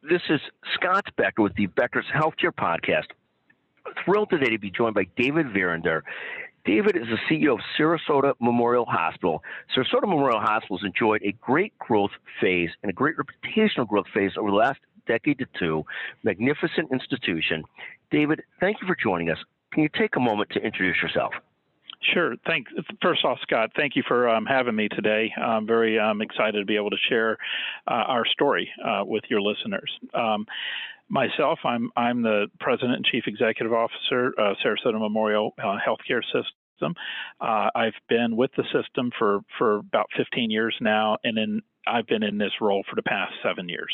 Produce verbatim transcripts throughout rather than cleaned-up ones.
This is Scott Becker with the Becker's Healthcare Podcast. Thrilled today to be joined by David Verrinder. David is the C E O of Sarasota Memorial Hospital. Sarasota Memorial Hospital has enjoyed a great growth phase and a great reputational growth phase over the last decade to two. Magnificent institution. David, thank you for joining us. Can you take a moment to introduce yourself? Sure. Thanks. First off, Scott, thank you for um, having me today. I'm very um, excited to be able to share uh, our story uh, with your listeners. Um, myself, I'm I'm the President and Chief Executive Officer of Sarasota Memorial uh, Healthcare System. Uh, I've been with the system for, for about fifteen years now, and in, I've been in this role for the past seven years.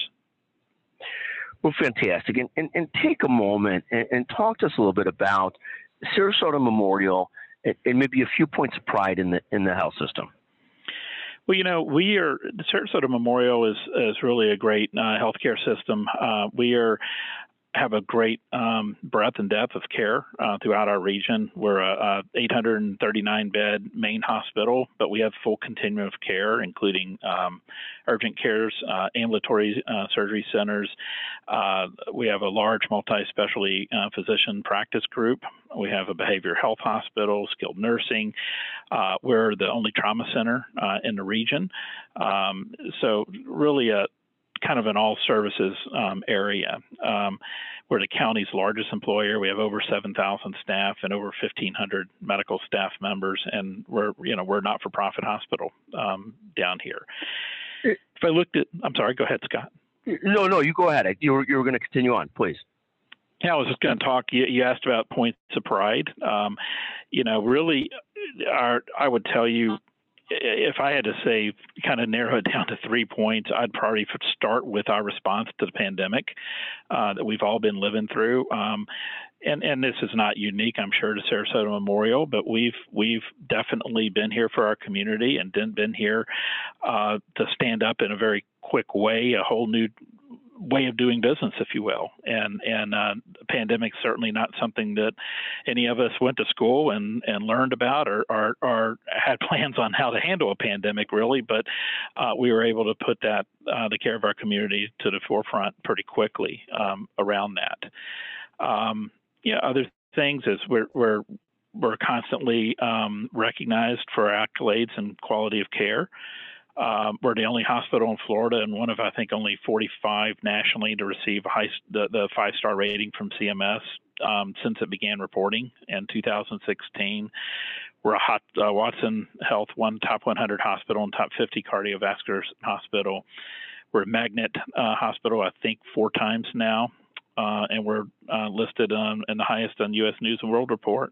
Well, fantastic. And, and, and take a moment and, and talk to us a little bit about Sarasota Memorial and maybe a few points of pride in the in the health system. Well, you know, we are the Sarasota Memorial is is really a great uh, healthcare system. Uh, we are have a great um, breadth and depth of care uh, throughout our region. We're a, a eight hundred thirty-nine bed main hospital, but we have full continuum of care, including um, urgent cares, uh, ambulatory uh, surgery centers. Uh, we have a large multi-specialty uh, physician practice group. We have a behavioral health hospital, skilled nursing. Uh, we're the only trauma center uh, in the region. Um, so really a kind of an all services um, area. Um, we're the county's largest employer. We have over seven thousand staff and over fifteen hundred medical staff members, and we're, you know, we're a not-for-profit hospital um, down here. If I looked at, I'm sorry, go ahead, Scott. No, no, you go ahead. You were, you were going to continue on, please. Yeah, I was just going to talk. You, you asked about points of pride. Um, you know, really, our, I would tell you, if I had to say, kind of narrow it down to three points, I'd probably start with our response to the pandemic uh, that we've all been living through. Um, and, and this is not unique, I'm sure, to Sarasota Memorial, but we've we've definitely been here for our community and been here uh, to stand up in a very quick way, a whole new way of doing business, if you will. And and uh, the pandemic certainly not something that any of us went to school and, and learned about or, or, or had plans on how to handle a pandemic, really. But uh, we were able to put that, uh, the care of our community to the forefront pretty quickly um, around that. Um, yeah, other things is we're, we're, we're constantly um, recognized for our accolades and quality of care. Um, we're the only hospital in Florida and one of, I think, only forty-five nationally to receive a high, the, the five-star rating from C M S um, since it began reporting in two thousand sixteen. We're a hot, uh, Watson Health one top one hundred hospital and top fifty cardiovascular hospital. We're a magnet uh, hospital, I think, four times now, uh, and we're uh, listed on, in the highest on U S News and World Report.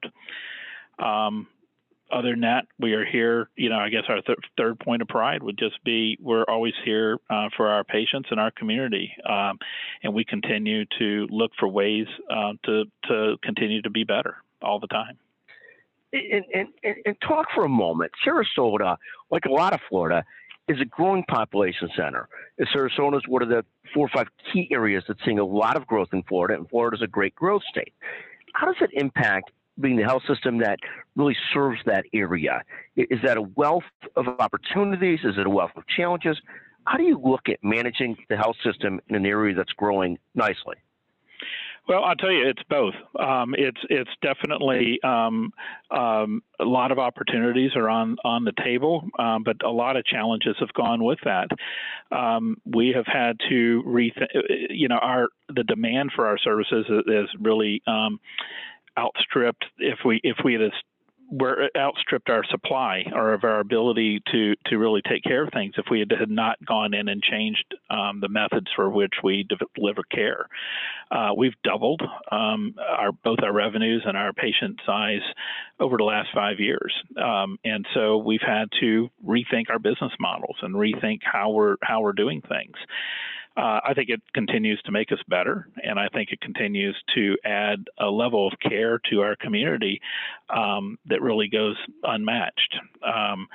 Um, Other than that, we are here, you know, I guess our th- third point of pride would just be we're always here uh, for our patients and our community. Um, and we continue to look for ways uh, to, to continue to be better all the time. And, and, and talk for a moment. Sarasota, like a lot of Florida, is a growing population center. Sarasota is one of the four or five key areas that's seeing a lot of growth in Florida, and Florida is a great growth state. How does it impact being the health system that really serves that area? Is that a wealth of opportunities? Is it a wealth of challenges? How do you look at managing the health system in an area that's growing nicely? Well, I'll tell you, it's both. Um, it's it's definitely um, um, a lot of opportunities are on, on the table, um, but a lot of challenges have gone with that. Um, we have had to rethink, you know, our the demand for our services is really um, outstripped if we if we had we're outstripped our supply or of our ability to to really take care of things if we had, had not gone in and changed um, the methods for which we deliver care. Uh, we've doubled um, our both our revenues and our patient size over the last five years, um, and so we've had to rethink our business models and rethink how we're how we're doing things. Uh, I think it continues to make us better, and I think it continues to add a level of care to our community um, that really goes unmatched. Um,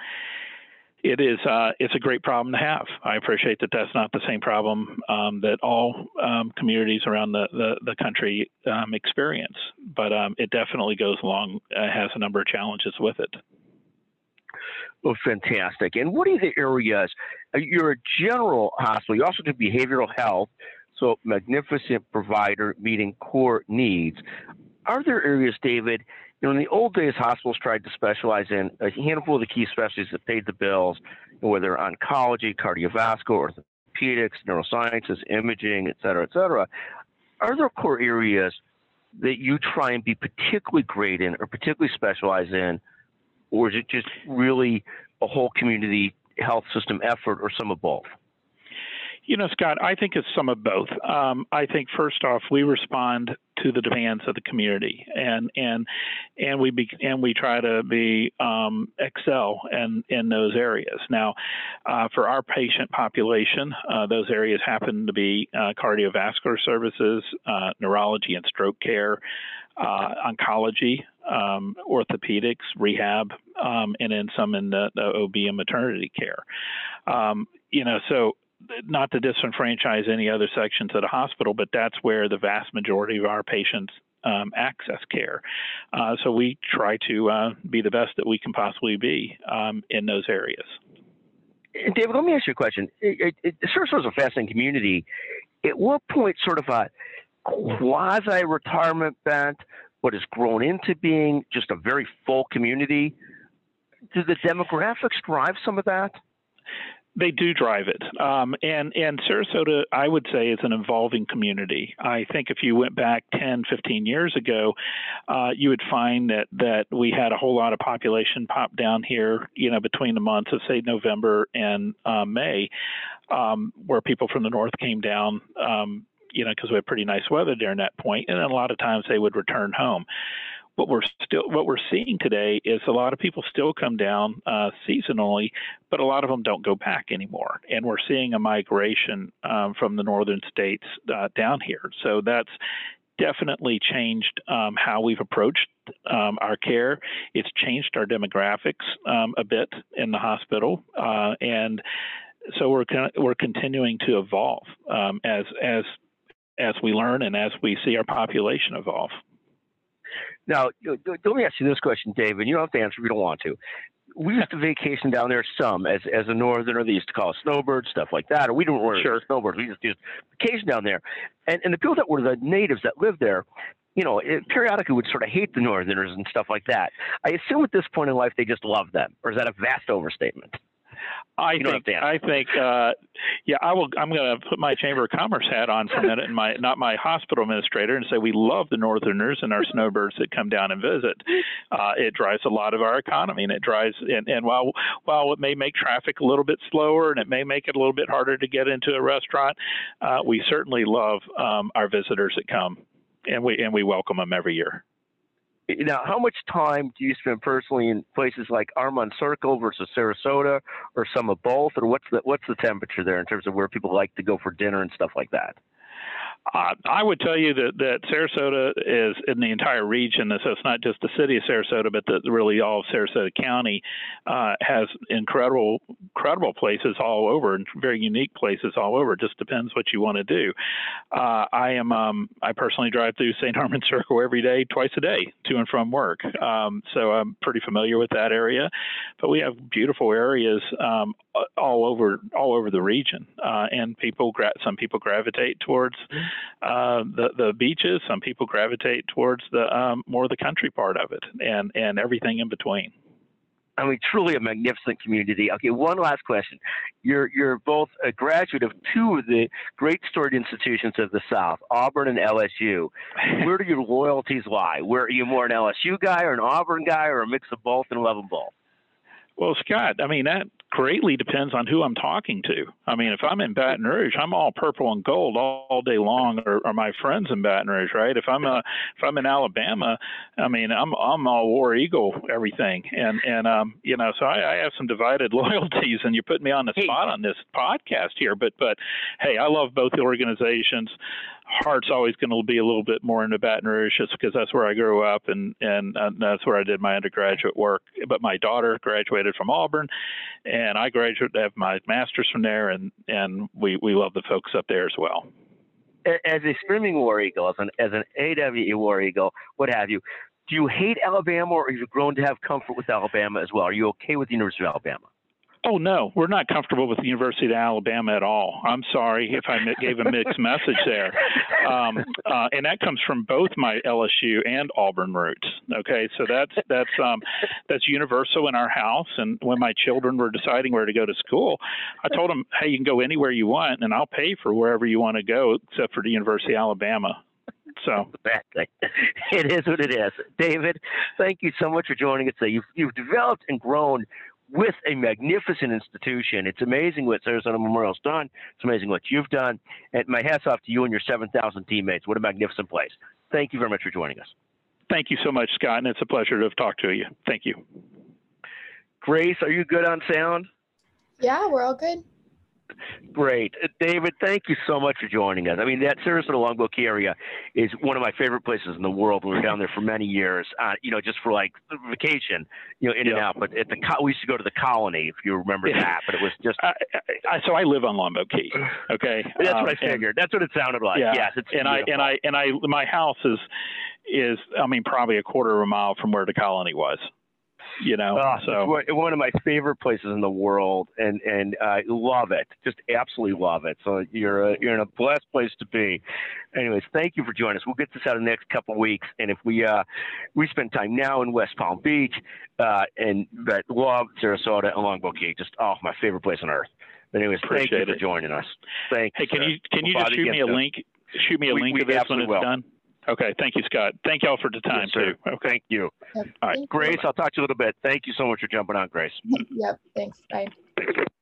it is uh, it's a great problem to have. I appreciate that that's not the same problem um, that all um, communities around the, the, the country um, experience, but um, it definitely goes along, uh, has a number of challenges with it. Well, fantastic. And what are the areas? You're a general hospital. You also do behavioral health. So magnificent provider meeting core needs. Are there areas, David, you know, in the old days, hospitals tried to specialize in a handful of the key specialties that paid the bills, whether oncology, cardiovascular, orthopedics, neurosciences, imaging, et cetera, et cetera. Are there core areas that you try and be particularly great in or particularly specialize in, or is it just really a whole community health system effort or some of both? You know, Scott, I think it's some of both. Um, I think first off, we respond to the demands of the community, and and and we be, and we try to be um, excel in in those areas. Now, uh, for our patient population, uh, those areas happen to be uh, cardiovascular services, uh, neurology and stroke care, uh, oncology, um, orthopedics, rehab, um, and then some in the, the O B and maternity care. Um, you know, so. Not to disenfranchise any other sections of the hospital, but that's where the vast majority of our patients um, access care. Uh, so we try to uh, be the best that we can possibly be um, in those areas. David, let me ask you a question. It, it, it serves as a fascinating community. At what point, sort of a quasi-retirement bent, what has grown into being just a very full community, do the demographics drive some of that? They do drive it. Um, and, and Sarasota, I would say, is an evolving community. I think if you went back ten, fifteen years ago, uh, you would find that, that we had a whole lot of population pop down here, you know, between the months of, say, November and uh, May, um, where people from the north came down, um, you know, because we had pretty nice weather during that point. And then a lot of times they would return home. What we're still what we're seeing today is a lot of people still come down uh, seasonally, but a lot of them don't go back anymore, and we're seeing a migration um, from the northern states uh, down here. So that's definitely changed um, how we've approached um, our care. It's changed our demographics um, a bit in the hospital, uh, and so we're we're continuing to evolve um, as as as we learn and as we see our population evolve. Now, let me ask you this question, David. You don't have to answer if you don't want to. We used to vacation down there some as as a northerner. They used to call us snowbirds, stuff like that. Or we didn't really sure. snowbirds. We just used vacation down there. And and the people that were the natives that lived there, you know, it periodically would sort of hate the northerners and stuff like that. I assume at this point in life they just love them. Or is that a vast overstatement? I think I think uh, yeah I will I'm going to put my Chamber of Commerce hat on for a minute and my not my hospital administrator and say we love the northerners and our snowbirds that come down and visit. Uh, it drives a lot of our economy, and it drives and, and while while it may make traffic a little bit slower and it may make it a little bit harder to get into a restaurant, uh, we certainly love um, our visitors that come, and we and we welcome them every year. Now, how much time do you spend personally in places like Armonk Circle versus Sarasota, or some of both, or what's the what's the temperature there in terms of where people like to go for dinner and stuff like that? Uh, I would tell you that, that Sarasota is in the entire region, so it's not just the city of Sarasota, but the, really all of Sarasota County uh, has incredible, incredible places all over, and very unique places all over. It just depends what you want to do. Uh, I am, um, I personally drive through Saint Armand Circle every day, twice a day, to and from work. Um, so I'm pretty familiar with that area. But we have beautiful areas um, all over, all over the region, uh, and people, gra- some people gravitate towards Uh, the the beaches. Some people gravitate towards the um, more the country part of it, and and everything in between. I mean, truly a magnificent community. Okay, one last question. You're you're both a graduate of two of the great storied institutions of the South, Auburn and L S U. Where do your loyalties lie? Where are you more an L S U guy or an Auburn guy or a mix of both and love them both? Well, Scott, I mean, that greatly depends on who I'm talking to. I mean, if I'm in Baton Rouge, I'm all purple and gold all, all day long, or, or my friends in Baton Rouge, right? If I'm a, if I'm in Alabama, I mean, I'm I'm all War Eagle everything, and and um, you know, so I, I have some divided loyalties, and you put me on the spot on this podcast here, but but hey, I love both the organizations. Heart's always going to be a little bit more into Baton Rouge just because that's where I grew up, and, and uh, that's where I did my undergraduate work. But my daughter graduated from Auburn, and I graduated, have my master's from there, and, and we, we love the folks up there as well. As a screaming War Eagle, as an, as an A W E War Eagle, what have you, do you hate Alabama, or have you grown to have comfort with Alabama as well? Are you okay with the University of Alabama? Oh, no, we're not comfortable with the University of Alabama at all. I'm sorry if I gave a mixed message there. Um, uh, and that comes from both my L S U and Auburn roots. Okay, so that's that's um, that's universal in our house. And when my children were deciding where to go to school, I told them, hey, you can go anywhere you want, and I'll pay for wherever you want to go, except for the University of Alabama. So it is what it is. David, thank you so much for joining us today. You've, you've developed and grown with a magnificent institution. It's amazing what Sarasota Memorial's done. It's amazing what you've done. And my hat's off to you and your seven thousand teammates. What a magnificent place. Thank you very much for joining us. Thank you so much, Scott, and it's a pleasure to have talked to you. Thank you. Grace, are you good on sound? Yeah, we're all good. Great. David, thank you so much for joining us. I mean, that Sarasota Longboat Key area is one of my favorite places in the world. We were down there for many years, uh, you know, just for like vacation, you know, in yeah. and out. But at the we used to go to the Colony, if you remember yeah. that. But it was just. I, I, so I live on Longboat Key. Okay. That's um, what I figured. And, That's what it sounded like. Yeah. Yes. It's and I, and I, and I, my house is, is, I mean, probably a quarter of a mile from where the Colony was. You know, oh, so it's one of my favorite places in the world, and and I uh, love it, just absolutely love it. So you're a, you're in a blessed place to be. Anyways, thank you for joining us. We'll get this out in the next couple of weeks, and if we uh we spend time now in West Palm Beach, uh, and but love Sarasota and Longboat Key, just oh my favorite place on earth. But anyways, Appreciate thank you it. for joining us. Thank hey, you. Can sir. you can you we'll just shoot me a soon. link? Shoot me a we, link we of this when it's will. done. Okay, thank you, Scott. Thank y'all for the time, yes, too. Okay. Thank you. Yep. All right. Thank Grace, you. I'll talk to you a little bit. Thank you so much for jumping on, Grace. Yep. Thanks. Bye. Thank you.